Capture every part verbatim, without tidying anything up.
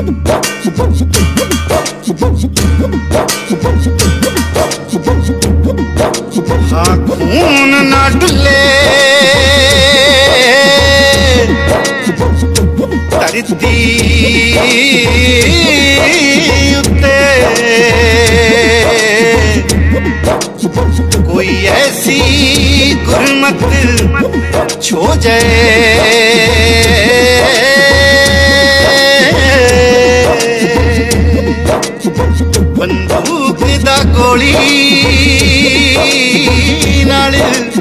हाँ खून ना डुले धरती उत्ते, कोई ऐसी गुरमत छो जाए बंदूक दा गोली नाल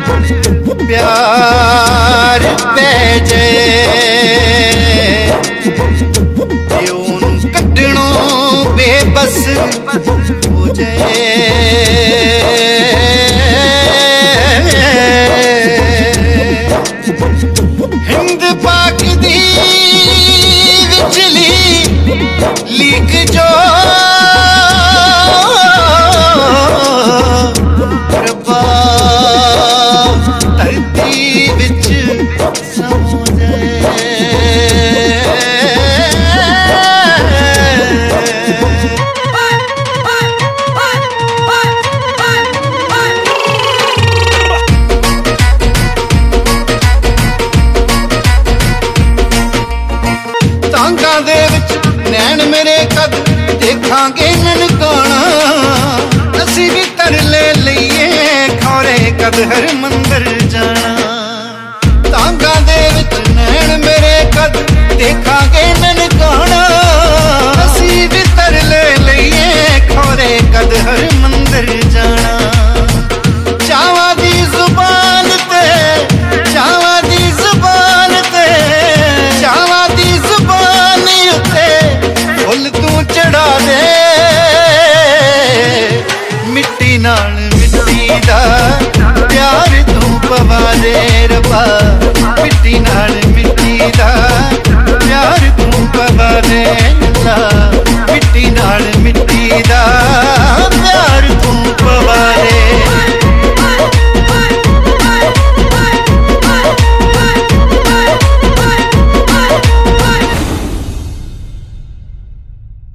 प्यार पै जाए ते ओनू कड्ढणों बेबस हो जाए। हिंद पाक दी बिजली लीक जो रब्बा धरती विच सो जाए। तांगा दे विच नैन मेरे कद देखांगे ननकाना, असी भी तरले लईए खौरे कद हर मंदिर जाना। तांगा दे विच नैन मेरे कद देखांगे ननकाना, असी भी तरले लईए खौरे कद हर मंदिर जाना। चावा दी जुबान ते चावा दी जुबान ते चावा दी जुबान उत्ते फुल तू चढ़ा दे, मिट्टी नाल मिट्टी दा प्यार तू पवा दे रब्बा, मिट्टी नाल मिट्टी दा प्यार तू पवा दे अल्लाह, मिट्टी नाल मिट्टी दा प्यार तू पवा दे।